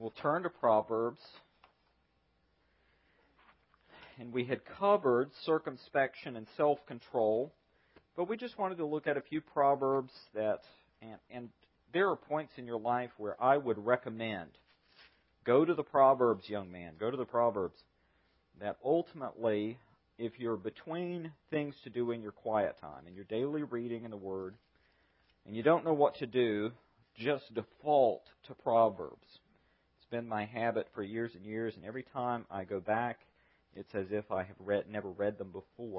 we'll turn to Proverbs. And we had covered circumspection and self-control, but we just wanted to look at a few Proverbs that, and there are points in your life where I would recommend, go to the Proverbs, young man, go to the Proverbs, that ultimately, if you're between things to do in your quiet time, in your daily reading in the Word, and you don't know what to do, just default to Proverbs. It's been my habit for years and years, and every time I go back, it's as if I have never read them before.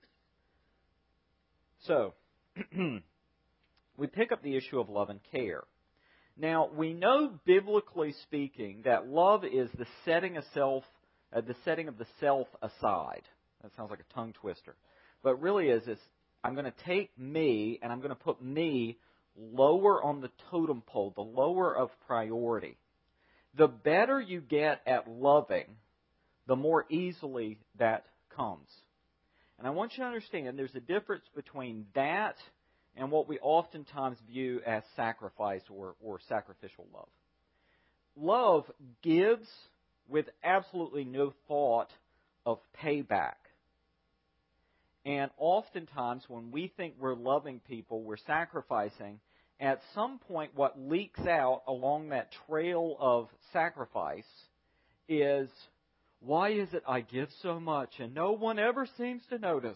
So, we pick up the issue of love and care. Now, we know, biblically speaking, that love is the setting of the self aside. That sounds like a tongue twister. But really is this, I'm going to take me and I'm going to put me lower on the totem pole, the lower of priority. The better you get at loving, the more easily that comes. And I want you to understand there's a difference between that and what we oftentimes view as sacrifice or sacrificial love. Love gives with absolutely no thought of payback. And oftentimes when we think we're loving people, we're sacrificing, at some point what leaks out along that trail of sacrifice is, why is it I give so much and no one ever seems to notice?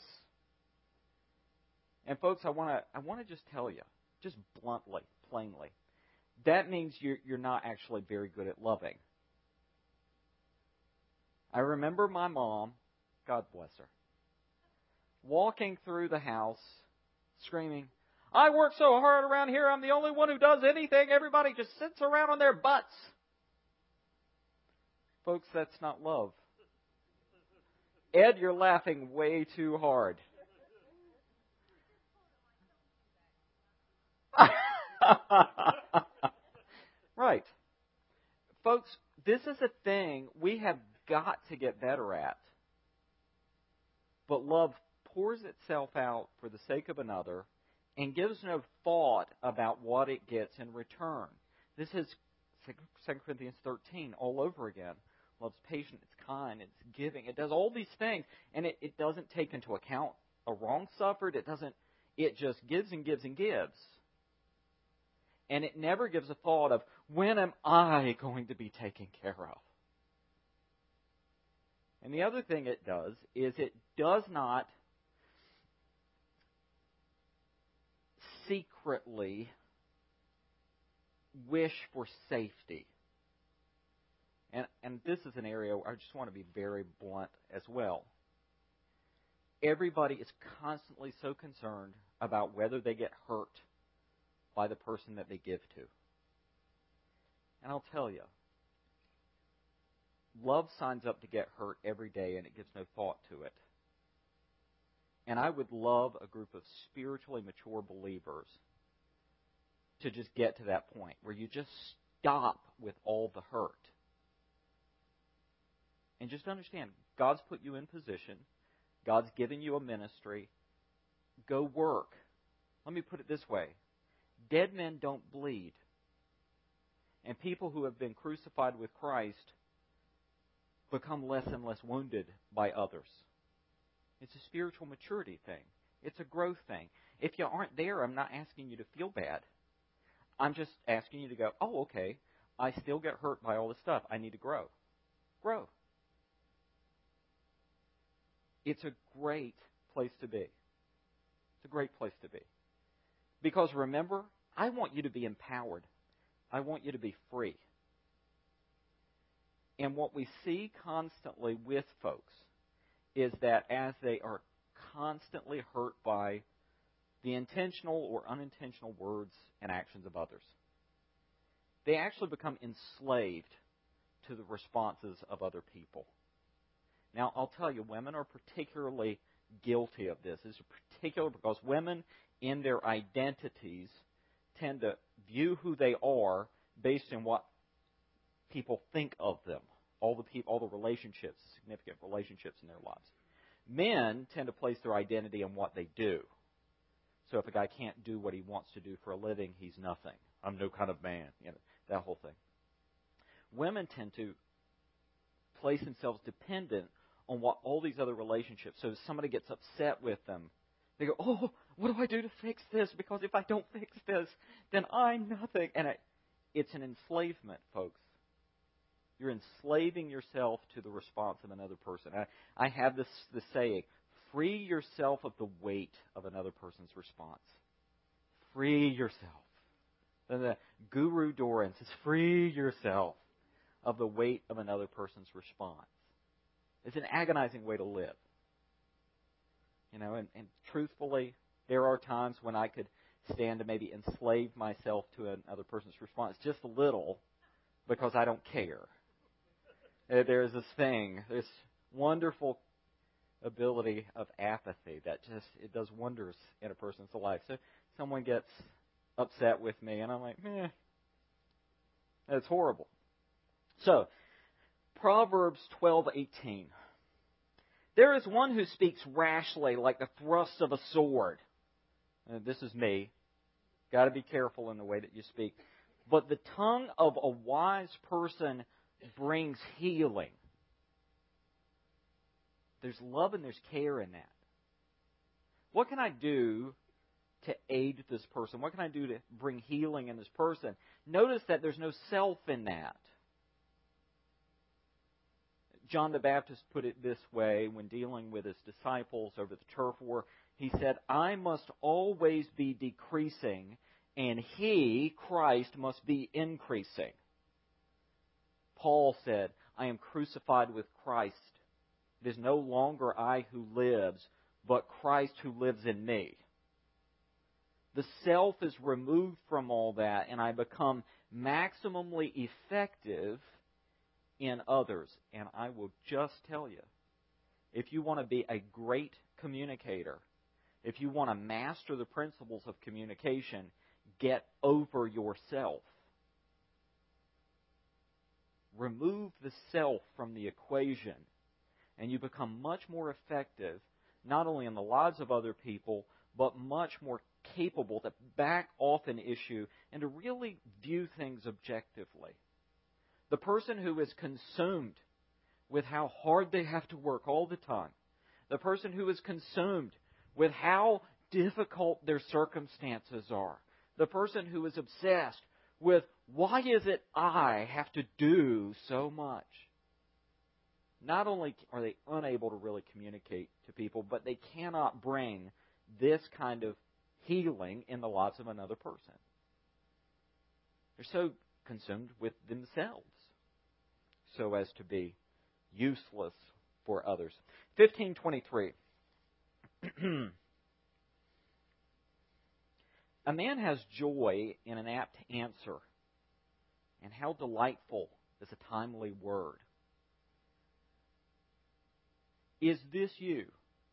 And folks, I want to just tell you, just bluntly, plainly, that means you're not actually very good at loving. I remember my mom, God bless her, walking through the house screaming, I work so hard around here, I'm the only one who does anything. Everybody just sits around on their butts. Folks, that's not love. Ed, you're laughing way too hard. Right. Folks, this is a thing we have got to get better at. But love pours itself out for the sake of another and gives no thought about what it gets in return. This is 2 Corinthians 13 all over again. Love's patient, it's kind, it's giving. It does all these things, and it doesn't take into account a wrong suffered. It just gives and gives and gives. And it never gives a thought of, when am I going to be taken care of? And the other thing it does is it does not secretly wish for safety. And this is an area where I just want to be very blunt as well. Everybody is constantly so concerned about whether they get hurt by the person that they give to. And I'll tell you, love signs up to get hurt every day and it gives no thought to it. And I would love a group of spiritually mature believers to just get to that point where you just stop with all the hurt. And just understand, God's put you in position. God's given you a ministry. Go work. Let me put it this way. Dead men don't bleed. And people who have been crucified with Christ become less and less wounded by others. It's a spiritual maturity thing. It's a growth thing. If you aren't there, I'm not asking you to feel bad. I'm just asking you to go, oh, okay, I still get hurt by all this stuff. I need to grow. Grow. It's a great place to be. It's a great place to be. Because remember, I want you to be empowered. I want you to be free. And what we see constantly with folks is that as they are constantly hurt by the intentional or unintentional words and actions of others, they actually become enslaved to the responses of other people. Now, I'll tell you, women are particularly guilty of this. This is particular because women, in their identities, tend to view who they are based on what people think of them. All the relationships, significant relationships in their lives. Men tend to place their identity on what they do. So if a guy can't do what he wants to do for a living, he's nothing. I'm no kind of man. That whole thing. women tend to place themselves dependent on what all these other relationships. So if somebody gets upset with them, they go, "Oh, what do I do to fix this? Because if I don't fix this, then I'm nothing." And it's an enslavement, folks. You're enslaving yourself to the response of another person. I have this saying, free yourself of the weight of another person's response. Free yourself. And the Guru Doran says, free yourself of the weight of another person's response. It's an agonizing way to live. And truthfully, there are times when I could stand to maybe enslave myself to another person's response just a little because I don't care. There's this thing, this wonderful ability of apathy that it does wonders in a person's life. So someone gets upset with me, and I'm like, that's horrible. So, Proverbs 12:18. There is one who speaks rashly like the thrust of a sword. This is me. Got to be careful in the way that you speak. But the tongue of a wise person brings healing. There's love and there's care in that. What can I do to aid this person? What can I do to bring healing in this person? Notice that there's no self in that. John the Baptist put it this way when dealing with his disciples over the turf war. He said, I must always be decreasing, and He, Christ, must be increasing. Paul said, I am crucified with Christ. It is no longer I who lives, but Christ who lives in me. The self is removed from all that, and I become maximally effective in others. And I will just tell you, if you want to be a great communicator, if you want to master the principles of communication, get over yourself. Remove the self from the equation, and you become much more effective, not only in the lives of other people, but much more capable to back off an issue and to really view things objectively. The person who is consumed with how hard they have to work all the time, the person who is consumed with how difficult their circumstances are, the person who is obsessed with why is it I have to do so much? Not only are they unable to really communicate to people, but they cannot bring this kind of healing in the lives of another person. They're so consumed with themselves so as to be useless for others. 15:23. A man has joy in an apt answer, and how delightful is a timely word. Is this you?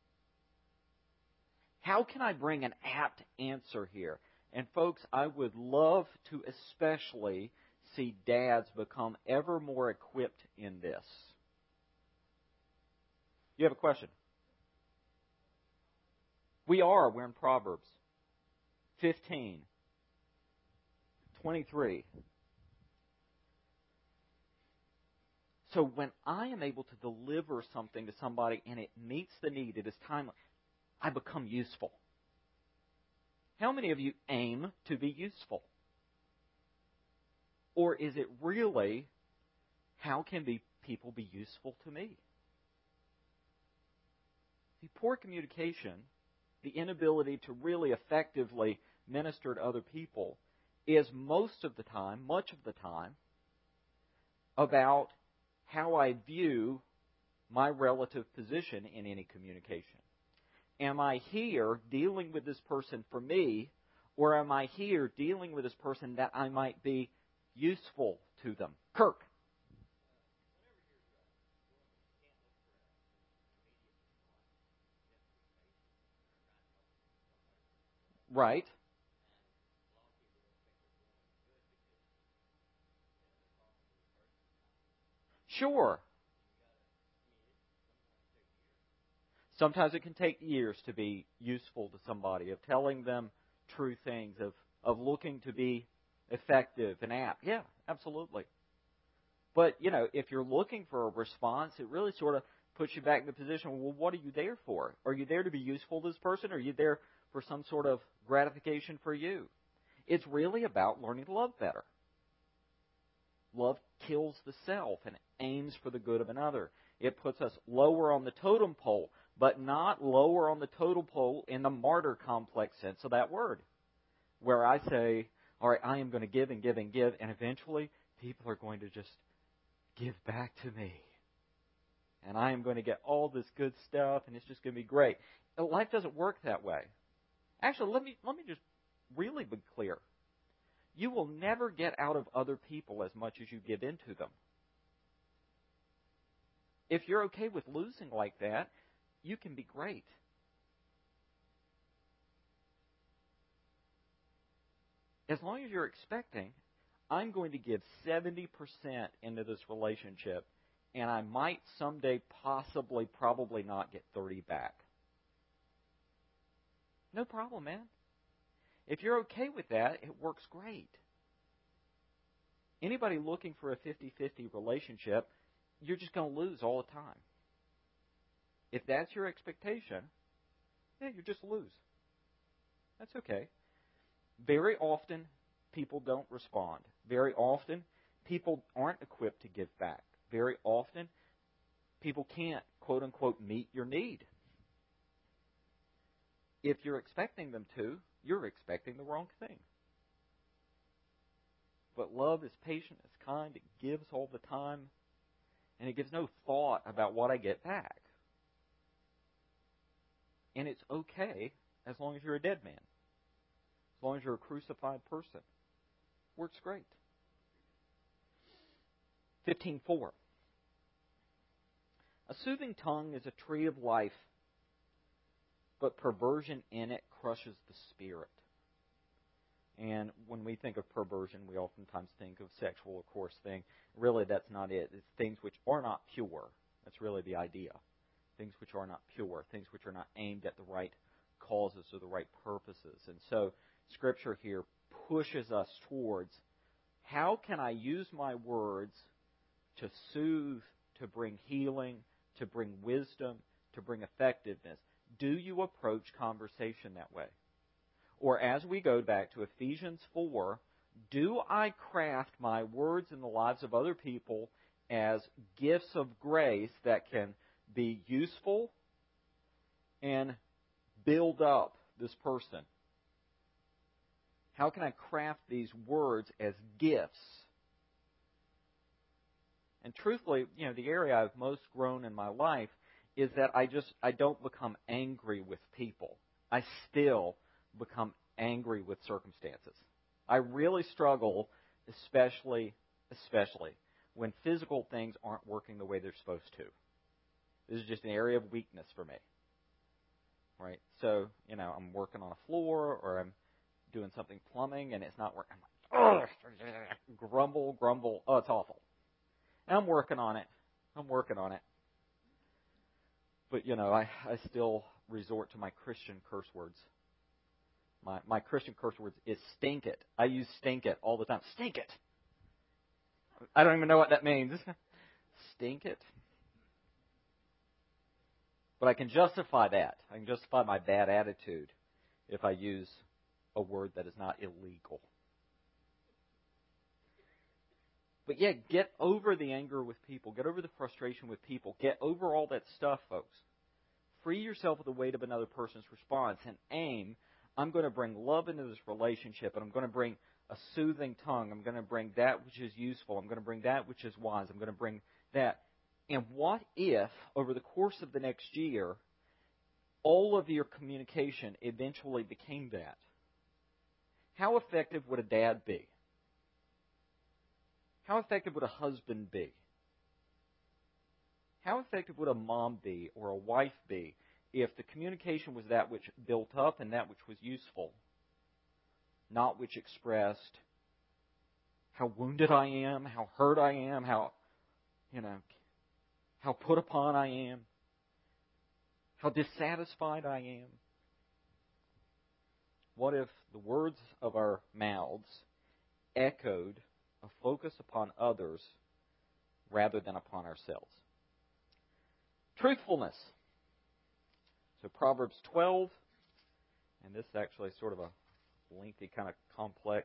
How can I bring an apt answer here? And folks, I would love to especially see dads become ever more equipped in this. You have a question? We're in Proverbs 15:23. So when I am able to deliver something to somebody and it meets the need, it is timely, I become useful. How many of you aim to be useful? Or is it really, how can people be useful to me? The poor communication, the inability to really effectively minister to other people, is most of the time, much of the time, about how I view my relative position in any communication. Am I here dealing with this person for me, or am I here dealing with this person that I might be useful to them? Kirk. Right. Sure. Sometimes it can take years to be useful to somebody, of telling them true things, of looking to be effective and apt. Yeah, absolutely. But, if you're looking for a response, it really sort of puts you back in the position, well, what are you there for? Are you there to be useful to this person, or are you there for some sort of gratification for you? It's really about learning to love better. Love kills the self and aims for the good of another. It puts us lower on the totem pole, but not lower on the totem pole in the martyr complex sense of that word, where I say, all right, I am going to give and give and give, and eventually people are going to just give back to me. And I am going to get all this good stuff, and it's just going to be great. Life doesn't work that way. Actually, let me just really be clear. You will never get out of other people as much as you give into them. If you're okay with losing like that, you can be great. As long as you're expecting, I'm going to give 70% into this relationship, and I might someday possibly, probably not get 30 back. No problem, man. If you're okay with that, it works great. Anybody looking for a 50-50 relationship, you're just going to lose all the time. If that's your expectation, you just lose. That's okay. Very often, people don't respond. Very often, people aren't equipped to give back. Very often, people can't, quote unquote, meet your need. If you're expecting them to, you're expecting the wrong thing. But love is patient, it's kind, it gives all the time, and it gives no thought about what I get back. And it's okay as long as you're a dead man. As long as you're a crucified person. Works great. 15:4. A soothing tongue is a tree of life, but perversion in it crushes the spirit. And when we think of perversion, we oftentimes think of sexual, of course, thing. Really, that's not it. It's things which are not pure. That's really the idea. Things which are not pure. Things which are not aimed at the right causes or the right purposes. And so, Scripture here pushes us towards, how can I use my words to soothe, to bring healing, to bring wisdom, to bring effectiveness? Do you approach conversation that way? Or as we go back to Ephesians 4, do I craft my words in the lives of other people as gifts of grace that can be useful and build up this person? How can I craft these words as gifts? And truthfully, the area I've most grown in my life is that I don't become angry with people. I still become angry with circumstances. I really struggle, especially when physical things aren't working the way they're supposed to. This is just an area of weakness for me. Right? So, I'm working on a floor or I'm doing something plumbing and it's not working. I'm like, grumble. Oh, it's awful. And I'm working on it. But, I still resort to my Christian curse words. My Christian curse words is stink it. I use stink it all the time. Stink it. I don't even know what that means. Stink it. But I can justify that. I can justify my bad attitude if I use a word that is not illegal. But get over the anger with people. Get over the frustration with people. Get over all that stuff, folks. Free yourself of the weight of another person's response and aim, I'm going to bring love into this relationship, and I'm going to bring a soothing tongue. I'm going to bring that which is useful. I'm going to bring that which is wise. I'm going to bring that. And what if, over the course of the next year, all of your communication eventually became that? How effective would a dad be? How effective would a husband be? How effective would a mom be or a wife be if the communication was that which built up and that which was useful, not which expressed how wounded I am, how hurt I am, how put upon I am, how dissatisfied I am? What if the words of our mouths echoed a focus upon others rather than upon ourselves. Truthfulness. So Proverbs 12, and this is actually sort of a lengthy, kind of complex.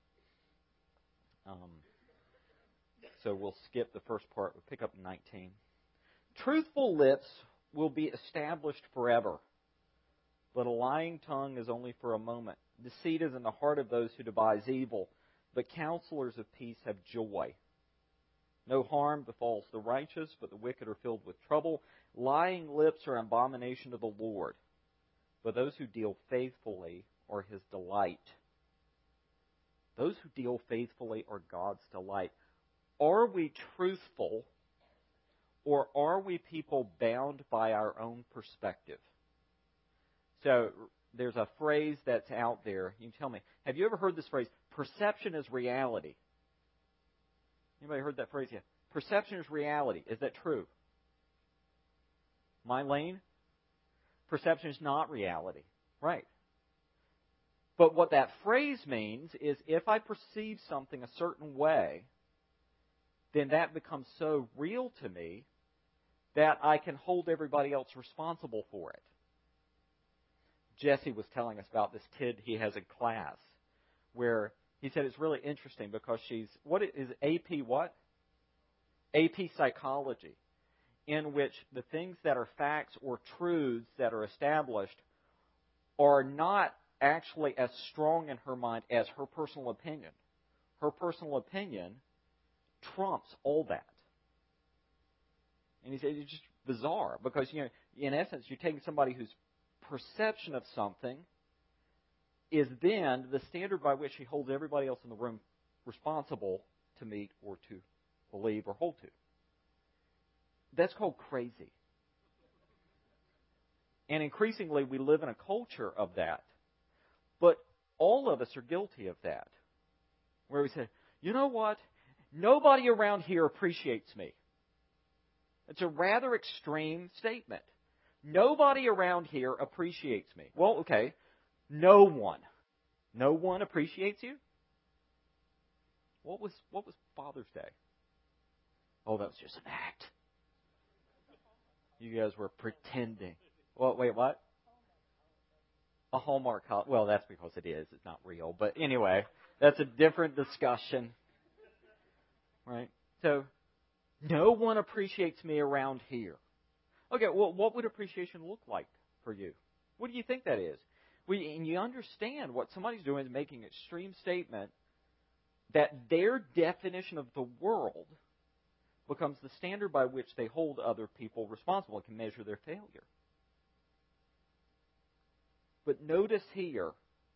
So we'll skip the first part. We'll pick up 19. Truthful lips will be established forever, but a lying tongue is only for a moment. Deceit is in the heart of those who devise evil, but counselors of peace have joy. No harm befalls the righteous, but the wicked are filled with trouble. Lying lips are an abomination to the Lord, but those who deal faithfully are His delight. Those who deal faithfully are God's delight. Are we truthful, or are we people bound by our own perspective? So there's a phrase that's out there. You can tell me, have you ever heard this phrase, perception is reality? Anybody heard that phrase yet? Perception is reality. Is that true? Mylene? Perception is not reality. Right. But what that phrase means is if I perceive something a certain way, then that becomes so real to me that I can hold everybody else responsible for it. Jesse was telling us about this kid he has in class where he said it's really interesting because what is AP what? AP Psychology, in which the things that are facts or truths that are established are not actually as strong in her mind as her personal opinion. Her personal opinion trumps all that. And he said it's just bizarre because, in essence, you're taking somebody whose perception of something is then the standard by which he holds everybody else in the room responsible to meet or to believe or hold to. That's called crazy. And increasingly we live in a culture of that. But all of us are guilty of that. Where we say, you know what? Nobody around here appreciates me. It's a rather extreme statement. Nobody around here appreciates me. Well, okay. No one. No one appreciates you? What was Father's Day? Oh, that was just an act. You guys were pretending. Well, wait, what? A Hallmark holiday. Well, that's because it is. It's not real. But anyway, that's a different discussion. Right? So, no one appreciates me around here. Okay, well, what would appreciation look like for you? What do you think that is? And you understand what somebody's doing is making an extreme statement that their definition of the world becomes the standard by which they hold other people responsible and can measure their failure. But notice here,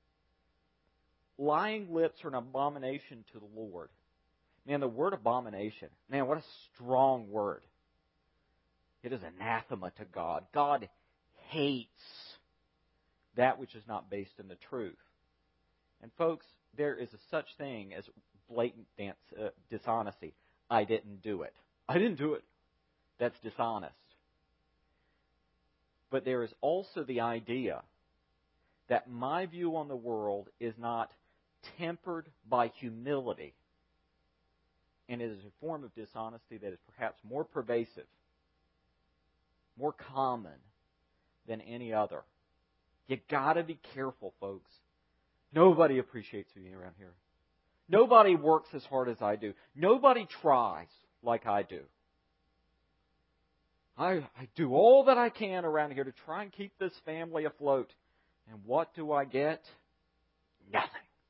lying lips are an abomination to the Lord. Man, the word abomination, man, what a strong word. It is anathema to God. God hates that which is not based in the truth. And folks, there is a such thing as blatant dishonesty. I didn't do it. I didn't do it. That's dishonest. But there is also the idea that my view on the world is not tempered by humility. And it is a form of dishonesty that is perhaps more pervasive, more common than any other. You got to be careful, folks. Nobody appreciates me around here. Nobody works as hard as I do. Nobody tries like I do. I do all that I can around here to try and keep this family afloat. And what do I get? Nothing.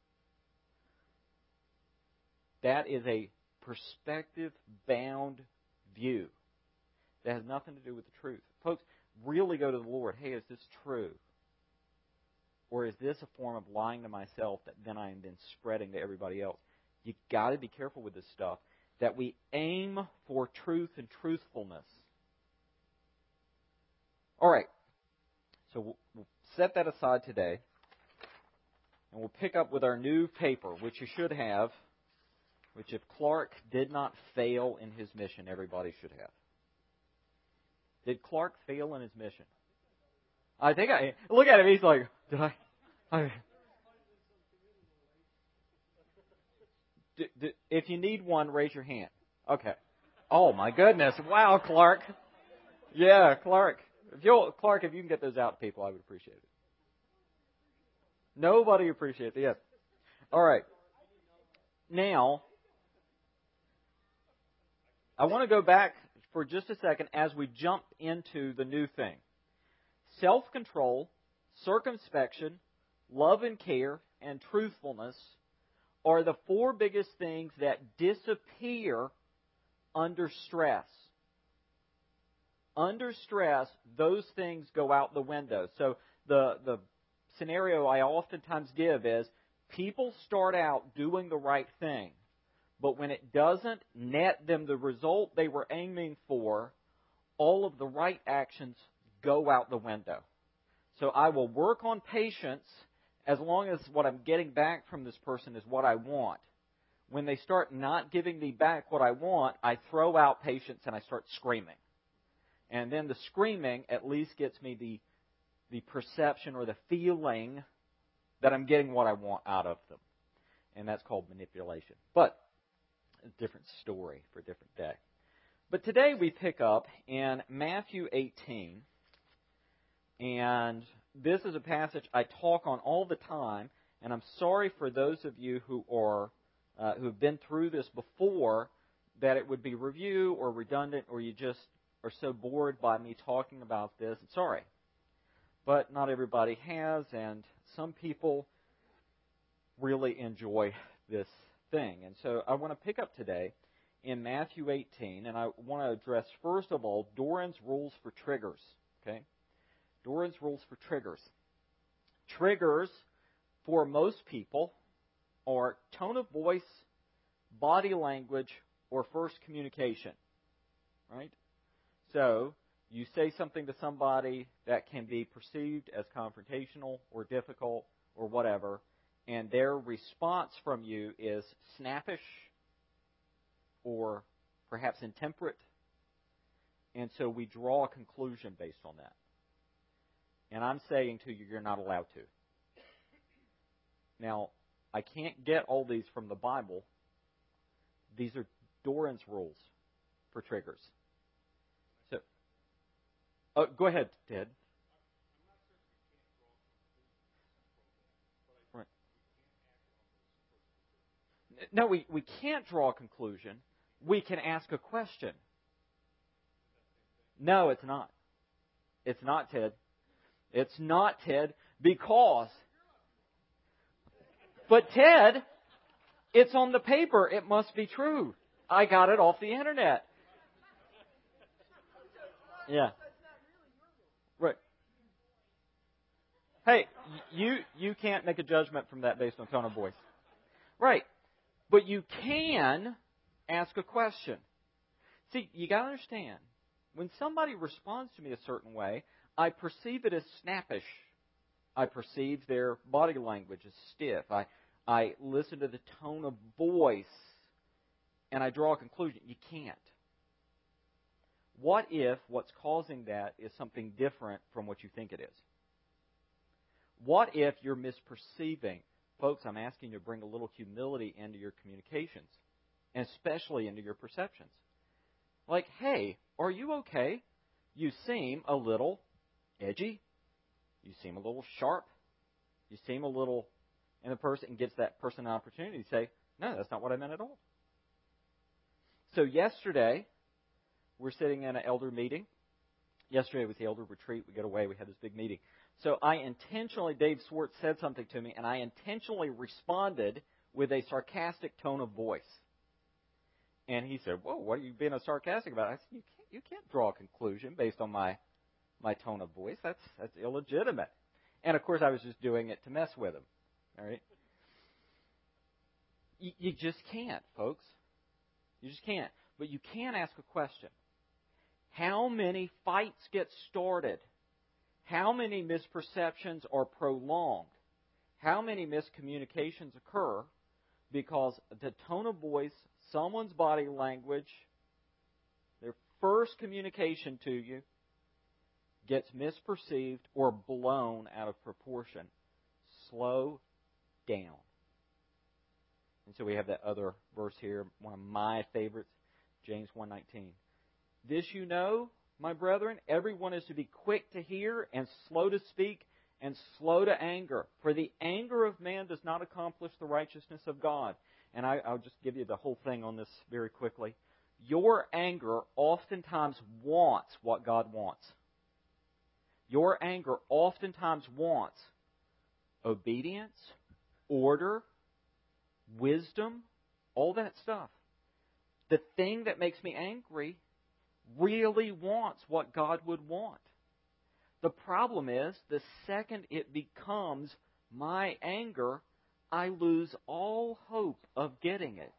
That is a perspective-bound view that has nothing to do with the truth. Folks, really go to the Lord. Hey, is this true? Or is this a form of lying to myself that then I am then spreading to everybody else? You've got to be careful with this stuff, that we aim for truth and truthfulness. All right. So we'll set that aside today. And we'll pick up with our new paper, which you should have, which if Clark did not fail in his mission, everybody should have. Did Clark fail in his mission? I think look at him, he's like, did I if you need one, raise your hand. Okay. Oh my goodness! Wow, Clark. Yeah, Clark. Clark, if you can get those out to people, I would appreciate it. Nobody appreciates it. Yes. All right. Now, I want to go back for just a second as we jump into the new thing. Self-control, circumspection, love and care, and truthfulness are the four biggest things that disappear under stress. Under stress, those things go out the window. So the scenario I oftentimes give is people start out doing the right thing, but when it doesn't net them the result they were aiming for, all of the right actions go out the window. So I will work on patience as long as what I'm getting back from this person is what I want. When they start not giving me back what I want, I throw out patience and I start screaming. And then the screaming at least gets me the perception or the feeling that I'm getting what I want out of them. And that's called manipulation. But a different story for a different day. But today we pick up in Matthew 18. And this is a passage I talk on all the time. And I'm sorry for those of you who have been through this before, that it would be review or redundant, or you just are so bored by me talking about this. I'm sorry. But not everybody has, and some people really enjoy this thing. And so I want to pick up today in Matthew 18, and I want to address, first of all, Doran's rules for triggers. Okay? Doran's rules for triggers. Triggers, for most people, are tone of voice, body language, or first communication. Right? So, you say something to somebody that can be perceived as confrontational or difficult or whatever, and their response from you is snappish or perhaps intemperate, and so we draw a conclusion based on that. And I'm saying to you, you're not allowed to. Now, I can't get all these from the Bible. These are Doran's rules for triggers. So, go ahead, Ted. Right. No, we can't draw a conclusion. We can ask a question. No, it's not. It's not, Ted. It's not, Ted, because... But, Ted, it's on the paper. It must be true. I got it off the internet. Yeah. Right. Hey, you can't make a judgment from that based on tone of voice. Right. But you can ask a question. See, you got to understand, when somebody responds to me a certain way, I perceive it as snappish. I perceive their body language as stiff. I listen to the tone of voice, and I draw a conclusion. You can't. What if what's causing that is something different from what you think it is? What if you're misperceiving? Folks, I'm asking you to bring a little humility into your communications, and especially into your perceptions. Like, hey, are you okay? You seem a little edgy. You seem a little sharp. You seem a little... And the person gives that person an opportunity to say, no, that's not what I meant at all. So yesterday, we're sitting in an elder meeting. Yesterday was the elder retreat. We got away. We had this big meeting. So I intentionally, Dave Swartz said something to me, and I intentionally responded with a sarcastic tone of voice. And he said, whoa, what are you being sarcastic about? I said, you can't draw a conclusion based on my tone of voice. That's illegitimate. And, of course, I was just doing it to mess with him. All right? You just can't, folks. You just can't. But you can ask a question. How many fights get started? How many misperceptions are prolonged? How many miscommunications occur because the tone of voice, someone's body language, their first communication to you gets misperceived or blown out of proportion? Slow down. And so we have that other verse here, one of my favorites. James 1:19. This you know, my brethren, everyone is to be quick to hear and slow to speak and slow to anger. For the anger of man does not accomplish the righteousness of God. And I'll just give you the whole thing on this very quickly. Your anger oftentimes wants what God wants. Your anger oftentimes wants obedience, order, wisdom, all that stuff. The thing that makes me angry really wants what God would want. The problem is, the second it becomes my anger, I lose all hope of getting it.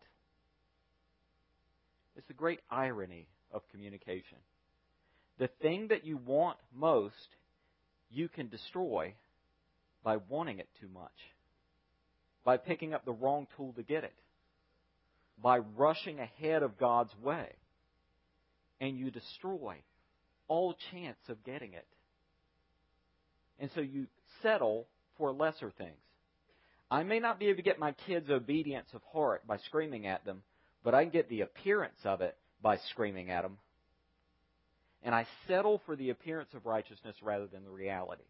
It's the great irony of communication. The thing that you want most, you can destroy by wanting it too much, by picking up the wrong tool to get it, by rushing ahead of God's way, and you destroy all chance of getting it. And so you settle for lesser things. I may not be able to get my kids' obedience of heart by screaming at them, but I can get the appearance of it by screaming at them. And I settle for the appearance of righteousness rather than the reality.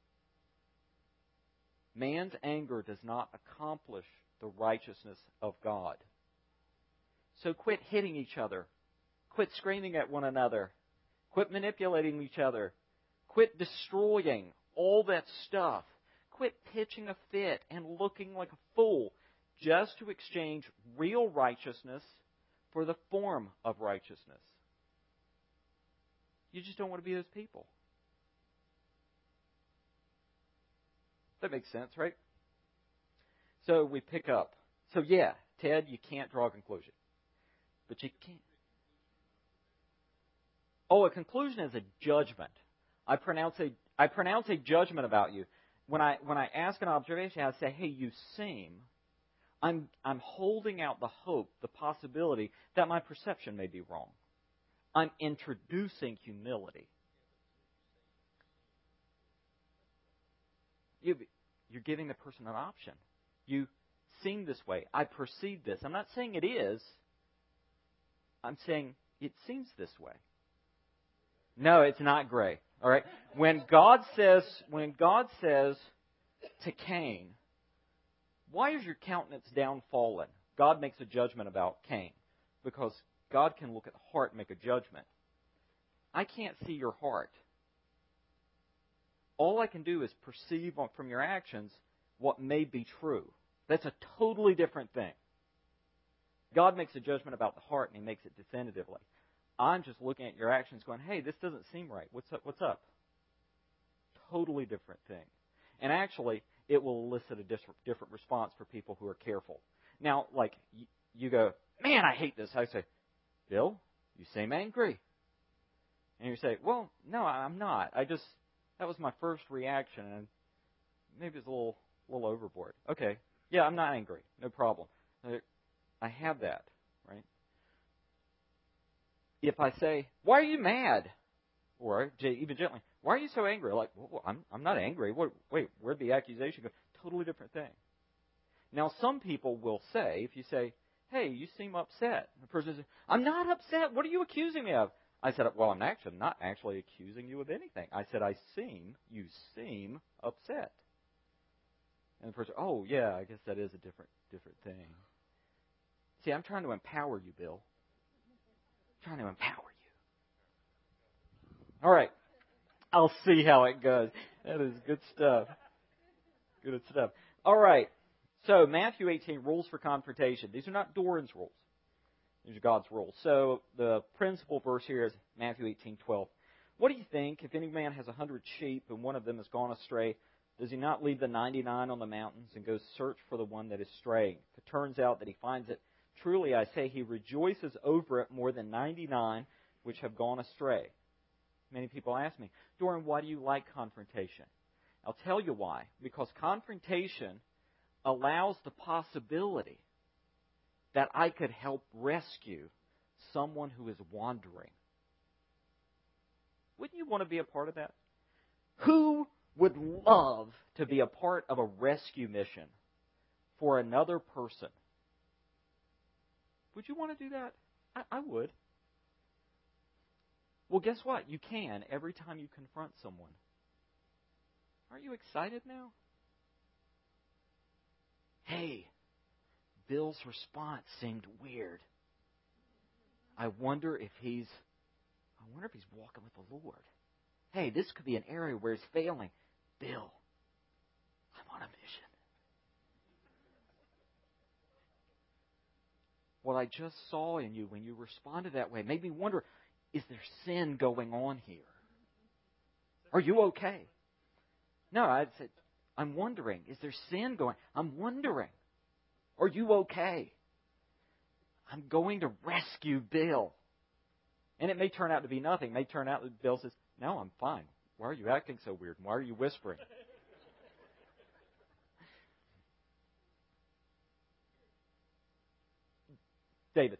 Man's anger does not accomplish the righteousness of God. So quit hitting each other. Quit screaming at one another. Quit manipulating each other. Quit destroying all that stuff. Quit pitching a fit and looking like a fool just to exchange real righteousness for the form of righteousness. You just don't want to be those people. That makes sense, right? So we pick up. So yeah, Ted, you can't draw a conclusion. But you can't. Oh, a conclusion is a judgment. I pronounce a judgment about you. When I ask an observation, I say, hey, you seem. I'm holding out the hope, the possibility that my perception may be wrong. I'm introducing humility. You're giving the person an option. You seem this way. I perceive this. I'm not saying it is. I'm saying it seems this way. No, it's not gray. All right. When God says to Cain, why is your countenance downfallen? God makes a judgment about Cain because God can look at the heart and make a judgment. I can't see your heart. All I can do is perceive from your actions what may be true. That's a totally different thing. God makes a judgment about the heart, and He makes it definitively. I'm just looking at your actions going, hey, this doesn't seem right. What's up? Totally different thing. And actually, it will elicit a different response for people who are careful. Now, like, you go, man, I hate this. I say, Bill, you seem angry. And you say, well, no, I'm not. That was my first reaction, and maybe it's a little overboard. Okay, yeah, I'm not angry. No problem. I have that, right? If I say, why are you mad? Or even gently, why are you so angry? Like, well, I'm not angry. Wait, where'd the accusation go? Totally different thing. Now, some people will say, if you say, hey, you seem upset. The person says, I'm not upset. What are you accusing me of? I said, well, I'm not actually accusing you of anything. I said, you seem upset. And the person, oh, yeah, I guess that is a different thing. See, I'm trying to empower you, Bill. I'm trying to empower you. All right. I'll see how it goes. That is good stuff. Good stuff. All right. So, Matthew 18, rules for confrontation. These are not Doran's rules. These are God's rules. So, the principal verse here is Matthew 18:12. What do you think if any man has 100 sheep and one of them has gone astray? Does he not leave the 99 on the mountains and go search for the one that is straying? If it turns out that he finds it, truly I say he rejoices over it more than 99 which have gone astray. Many people ask me, Doran, why do you like confrontation? I'll tell you why. Because confrontation allows the possibility that I could help rescue someone who is wandering. Wouldn't you want to be a part of that? Who would love to be a part of a rescue mission for another person? Would you want to do that? I would. Well, guess what? You can every time you confront someone. Aren't you excited now? Hey, Bill's response seemed weird. I wonder if he's walking with the Lord. Hey, this could be an area where he's failing. Bill, I'm on a mission. What I just saw in you when you responded that way made me wonder, is there sin going on here? Are you okay? No, I said, I'm wondering, is there sin going? I'm wondering, are you okay? I'm going to rescue Bill. And it may turn out to be nothing. It may turn out that Bill says, no, I'm fine. Why are you acting so weird? Why are you whispering? David.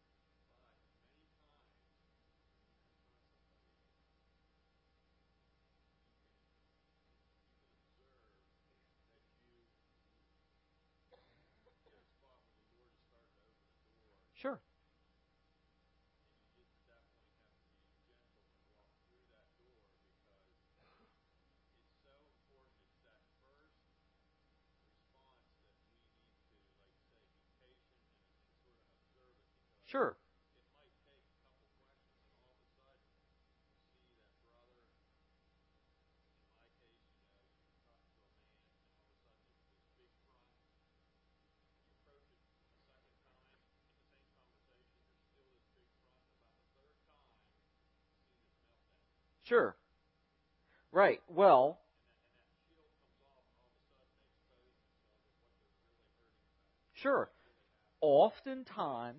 Sure. Sure. Sure. Right. Well, sure. Oftentimes,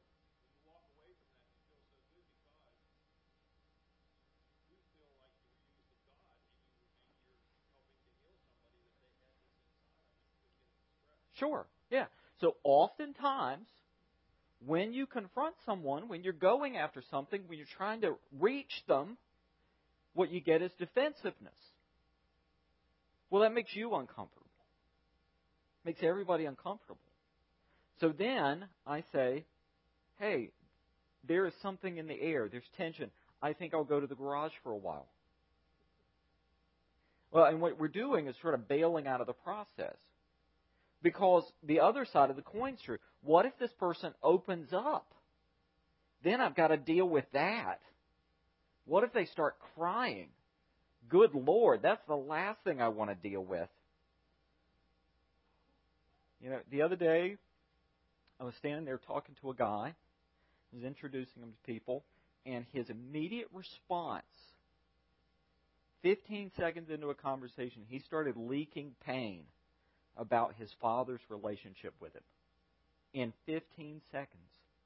sure. Yeah. So oftentimes, when you confront someone, when you're going after something, when you're trying to reach them, what you get is defensiveness. Well, that makes you uncomfortable. Makes everybody uncomfortable. So then I say, hey, there is something in the air. There's tension. I think I'll go to the garage for a while. Well, and what we're doing is sort of bailing out of the process. Because the other side of the coin's true. What if this person opens up? Then I've got to deal with that. What if they start crying? Good Lord, that's the last thing I want to deal with. You know, the other day, I was standing there talking to a guy. I was introducing him to people. And his immediate response, 15 seconds into a conversation, he started leaking pain about his father's relationship with him. In 15 seconds.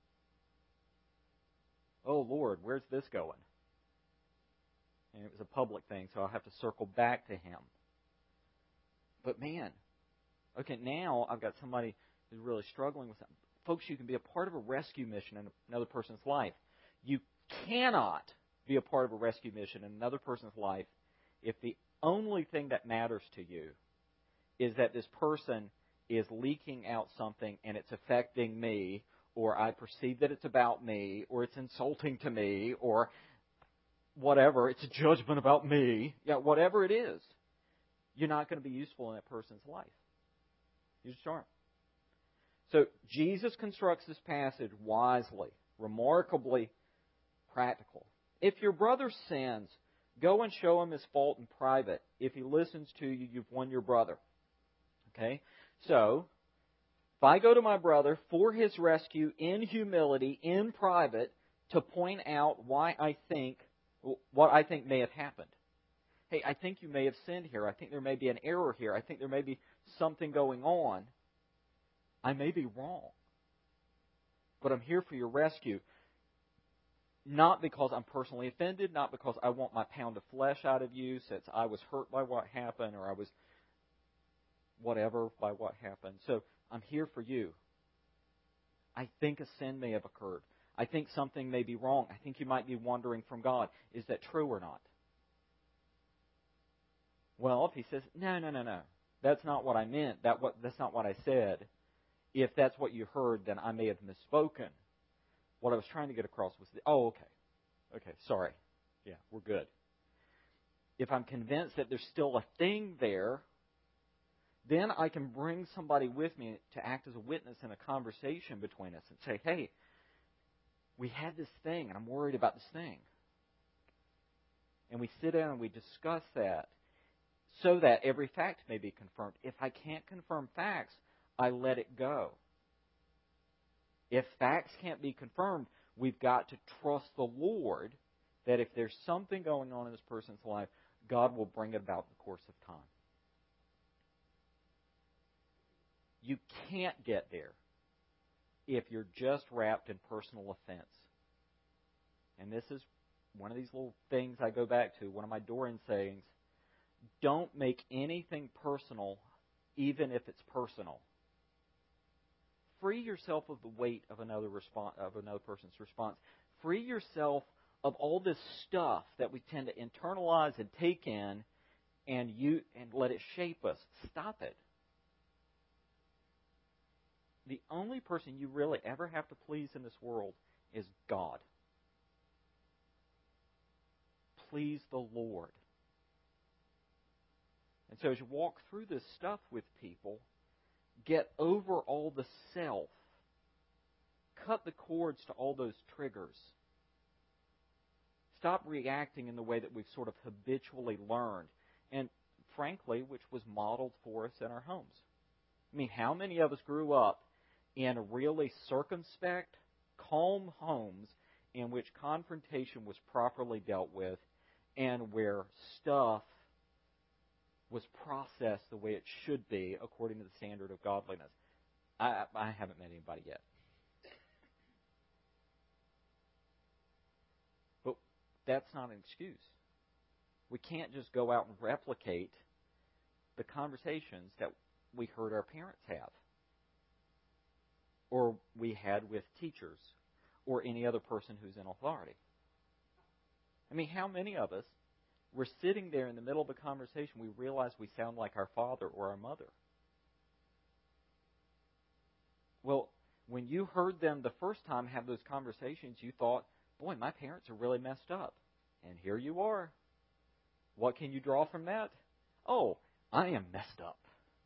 Oh, Lord, where's this going? And it was a public thing, so I'll have to circle back to him. But man, okay, now I've got somebody who's really struggling with something. Folks, you can be a part of a rescue mission in another person's life. You cannot be a part of a rescue mission in another person's life if the only thing that matters to you is that this person is leaking out something and it's affecting me, or I perceive that it's about me, or it's insulting to me, or whatever, it's a judgment about me. Yeah, whatever it is, you're not going to be useful in that person's life. You just aren't. So Jesus constructs this passage wisely, remarkably practical. If your brother sins, go and show him his fault in private. If he listens to you, you've won your brother. Okay? So, if I go to my brother for his rescue in humility, in private, to point out what I think may have happened. Hey, I think you may have sinned here. I think there may be an error here. I think there may be something going on. I may be wrong. But I'm here for your rescue. Not because I'm personally offended, not because I want my pound of flesh out of you since I was hurt by what happened or I was whatever by what happened. So I'm here for you. I think a sin may have occurred. I think something may be wrong. I think you might be wandering from God. Is that true or not? Well, if he says, no, that's not what I meant. That's not what I said. If that's what you heard, then I may have misspoken. What I was trying to get across was, okay, sorry. Yeah, we're good. If I'm convinced that there's still a thing there, then I can bring somebody with me to act as a witness in a conversation between us and say, hey, we had this thing, and I'm worried about this thing. And we sit down and we discuss that so that every fact may be confirmed. If I can't confirm facts, I let it go. If facts can't be confirmed, we've got to trust the Lord that if there's something going on in this person's life, God will bring it about in the course of time. You can't get there if you're just wrapped in personal offense. And this is one of these little things I go back to, one of my Dorian sayings. Don't make anything personal, even if it's personal. Free yourself of the weight of another person's response. Free yourself of all this stuff that we tend to internalize and take in, and let it shape us. Stop it. The only person you really ever have to please in this world is God. Please the Lord. And so as you walk through this stuff with people, get over all the self. Cut the cords to all those triggers. Stop reacting in the way that we've sort of habitually learned, and frankly, which was modeled for us in our homes. I mean, how many of us grew up in really circumspect, calm homes in which confrontation was properly dealt with and where stuff was processed the way it should be according to the standard of godliness? I haven't met anybody yet. But that's not an excuse. We can't just go out and replicate the conversations that we heard our parents have, or we had with teachers, or any other person who's in authority. I mean, how many of us were sitting there in the middle of a conversation, we realize we sound like our father or our mother? Well, when you heard them the first time have those conversations, you thought, boy, my parents are really messed up. And here you are. What can you draw from that? Oh, I am messed up.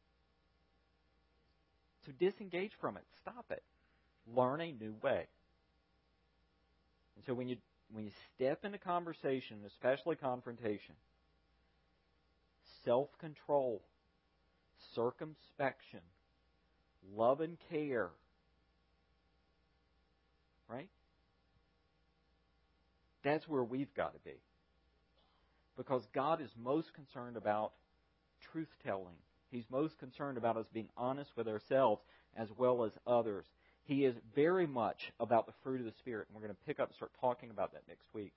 So disengage from it. Stop it. Learn a new way. And so when you step into conversation, especially confrontation, self-control, circumspection, love and care, right? That's where we've got to be. Because God is most concerned about truth-telling. He's most concerned about us being honest with ourselves as well as others. He is very much about the fruit of the Spirit, and we're going to pick up and start talking about that next week.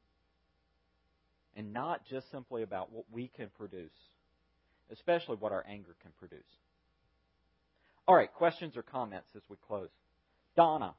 And not just simply about what we can produce, especially what our anger can produce. All right, questions or comments as we close? Donna.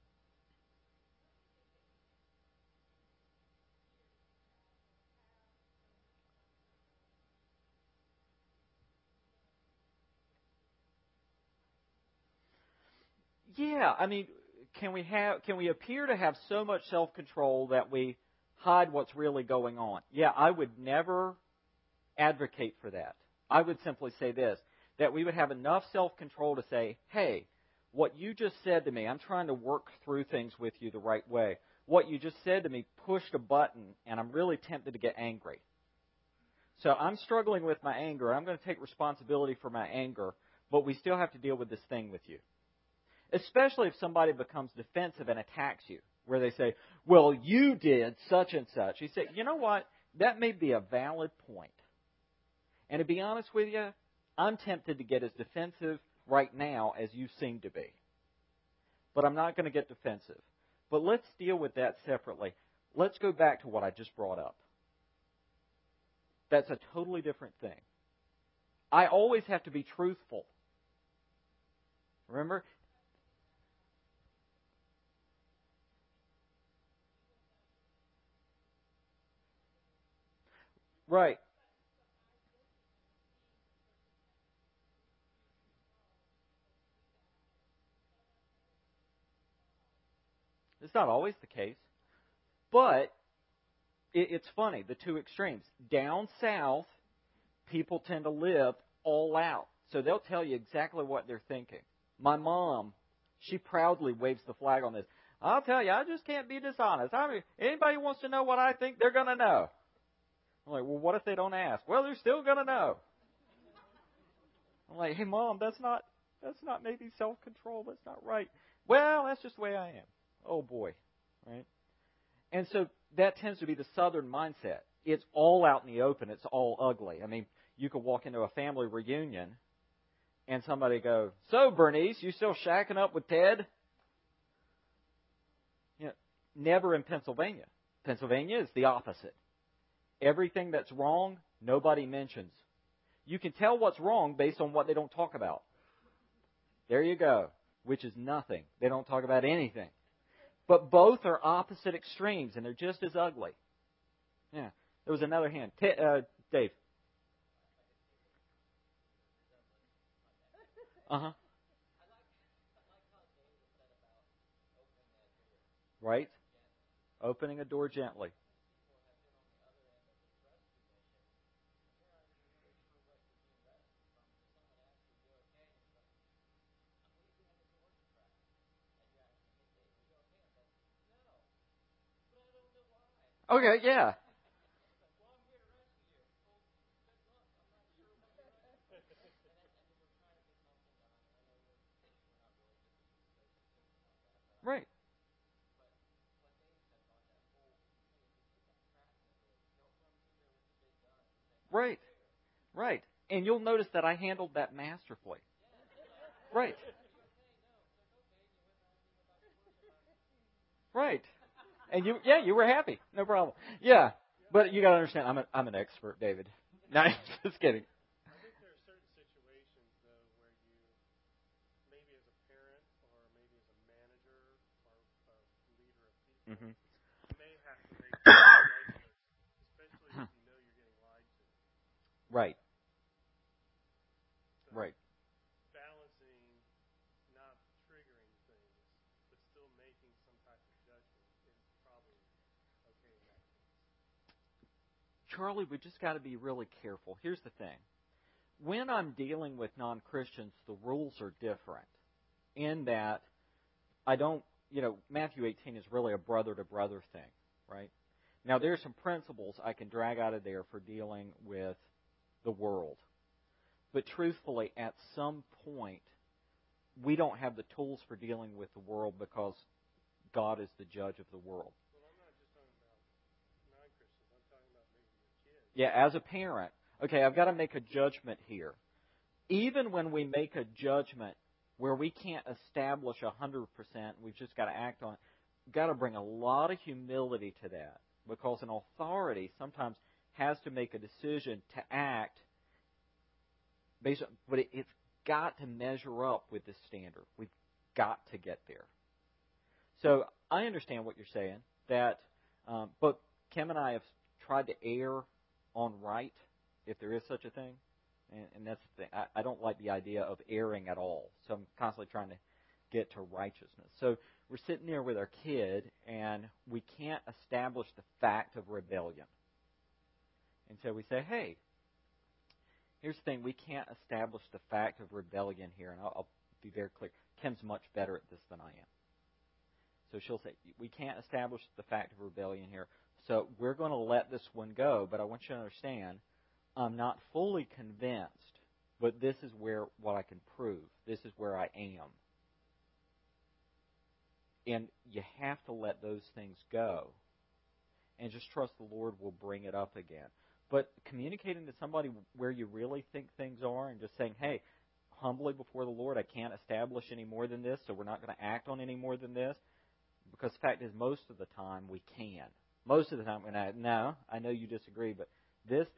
Yeah, I mean, can we appear to have so much self-control that we hide what's really going on? Yeah, I would never advocate for that. I would simply say this, that we would have enough self-control to say, hey, what you just said to me, I'm trying to work through things with you the right way. What you just said to me pushed a button, and I'm really tempted to get angry. So I'm struggling with my anger. I'm going to take responsibility for my anger, but we still have to deal with this thing with you. Especially if somebody becomes defensive and attacks you, where they say, well, you did such and such. You say, you know what? That may be a valid point. And to be honest with you, I'm tempted to get as defensive right now as you seem to be. But I'm not going to get defensive. But let's deal with that separately. Let's go back to what I just brought up. That's a totally different thing. I always have to be truthful. Remember? Right. It's not always the case. But it's funny, the two extremes. Down south, people tend to live all out. So they'll tell you exactly what they're thinking. My mom, she proudly waves the flag on this. I'll tell you, I just can't be dishonest. I mean, anybody wants to know what I think, they're going to know. I'm like, well, what if they don't ask? Well, they're still going to know. I'm like, hey, Mom, that's not maybe self-control. That's not right. Well, that's just the way I am. Oh, boy. Right? And so that tends to be the Southern mindset. It's all out in the open. It's all ugly. I mean, you could walk into a family reunion and somebody go, so, Bernice, you still shacking up with Ted? You know, never in Pennsylvania. Pennsylvania is the opposite. Everything that's wrong, nobody mentions. You can tell what's wrong based on what they don't talk about. There you go, which is nothing. They don't talk about anything. But both are opposite extremes, and they're just as ugly. Yeah. There was another hand. Dave. Uh-huh. Right? Opening a door gently. Okay, yeah. Right. Right. Right. And you'll notice that I handled that masterfully. Right. Right. And you were happy. No problem. Yeah. But you got to understand, I'm an expert, David. No, just kidding. I think there are certain situations, though, where you, maybe as a parent or maybe as a manager or a leader of people, Mm-hmm. you may have to make some judgments, especially if you know you're getting lied to. Right. So Right. balancing not triggering things, but still making some type of judgment is probably okay in that case. Charlie, we just got to be really careful. Here's the thing. When I'm dealing with non-Christians, the rules are different in that I don't, Matthew 18 is really a brother-to-brother thing, right? Now, there's some principles I can drag out of there for dealing with the world. But truthfully, at some point, we don't have the tools for dealing with the world because God is the judge of the world. Well, I'm not just talking about non-Christians. I'm talking about maybe your kids. Yeah, as a parent, okay, I've got to make a judgment here. Even when we make a judgment where we can't establish 100%, we've just got to act on it, we've got to bring a lot of humility to that because an authority sometimes has to make a decision to act based on, but it's got to measure up with this standard. We've got to get there. So I understand what you're saying, but Kim and I have tried to err on right, if there is such a thing. And that's the thing. I don't like the idea of erring at all. So I'm constantly trying to get to righteousness. So we're sitting there with our kid, and we can't establish the fact of rebellion. And so we say, hey, here's the thing. We can't establish the fact of rebellion here. And I'll be very clear. Kim's much better at this than I am. So she'll say, we can't establish the fact of rebellion here. So we're going to let this one go. But I want you to understand, I'm not fully convinced, but this is what I can prove. This is where I am. And you have to let those things go and just trust the Lord will bring it up again. But communicating to somebody where you really think things are and just saying, hey, humbly before the Lord, I can't establish any more than this, so we're not going to act on any more than this. Because the fact is, most of the time we can. Most of the time, I know you disagree, but this.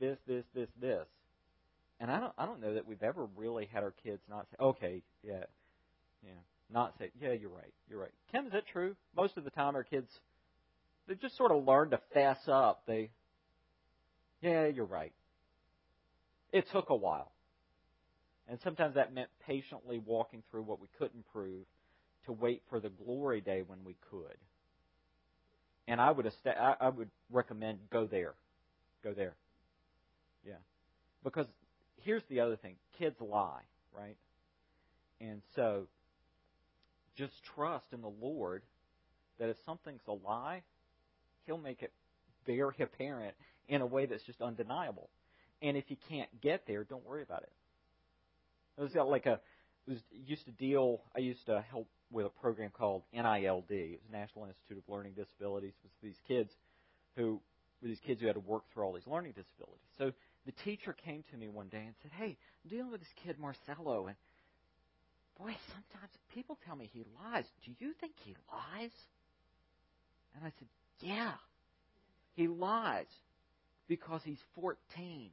And I don't know that we've ever really had our kids not say, okay, yeah, not say, yeah, you're right. Kim, is that true? Most of the time our kids, they just sort of learn to fess up. Yeah, you're right. It took a while. And sometimes that meant patiently walking through what we couldn't prove to wait for the glory day when we could. And I would recommend go there. Go there. Yeah. Because here's the other thing. Kids lie, right? And so just trust in the Lord that if something's a lie, He'll make it very apparent in a way that's just undeniable. And if you can't get there, don't worry about it. I used to help with a program called NILD. It was National Institute of Learning Disabilities. It was these kids who had to work through all these learning disabilities. So the teacher came to me one day and said, "Hey, I'm dealing with this kid Marcelo, and boy, sometimes people tell me he lies. Do you think he lies?" And I said, "Yeah, he lies because he's 14."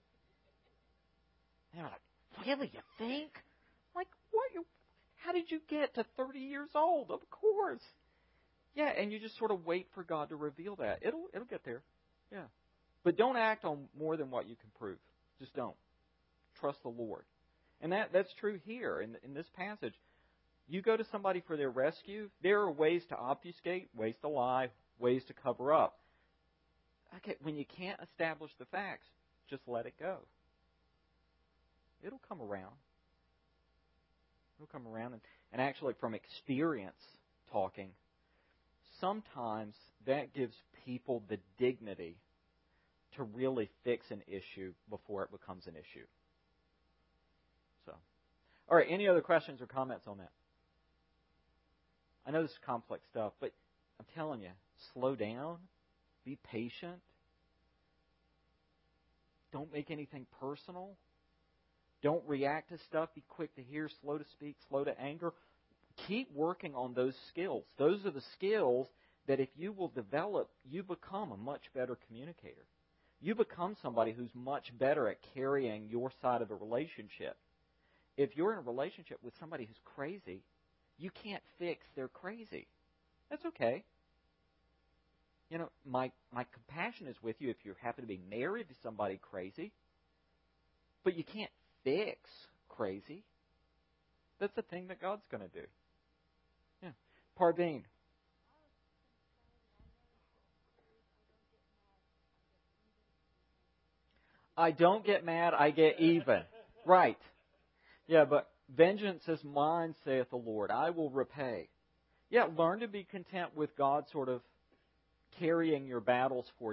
And they were like, "Really, you think?" I'm like, what? How did you get to 30 years old? Of course. Yeah, and you just sort of wait for God to reveal that. It'll get there. Yeah. But don't act on more than what you can prove. Just don't. Trust the Lord. And that's true here in this passage. You go to somebody for their rescue, there are ways to obfuscate, ways to lie, ways to cover up. Okay, when you can't establish the facts, just let it go. It'll come around. It'll come around. And actually, from experience talking, sometimes that gives people the dignity to really fix an issue before it becomes an issue. So, all right, any other questions or comments on that? I know this is complex stuff, but I'm telling you, slow down, be patient, don't make anything personal, don't react to stuff, be quick to hear, slow to speak, slow to anger. Keep working on those skills. Those are the skills that if you will develop, you become a much better communicator. You become somebody who's much better at carrying your side of the relationship. If you're in a relationship with somebody who's crazy, you can't fix their crazy. That's okay. You know, my compassion is with you if you happen to be married to somebody crazy. But you can't fix crazy. That's the thing that God's going to do. Yeah. Parveen. I don't get mad, I get even. Right. Yeah, but vengeance is mine, saith the Lord. I will repay. Yeah, learn to be content with God sort of carrying your battles for you.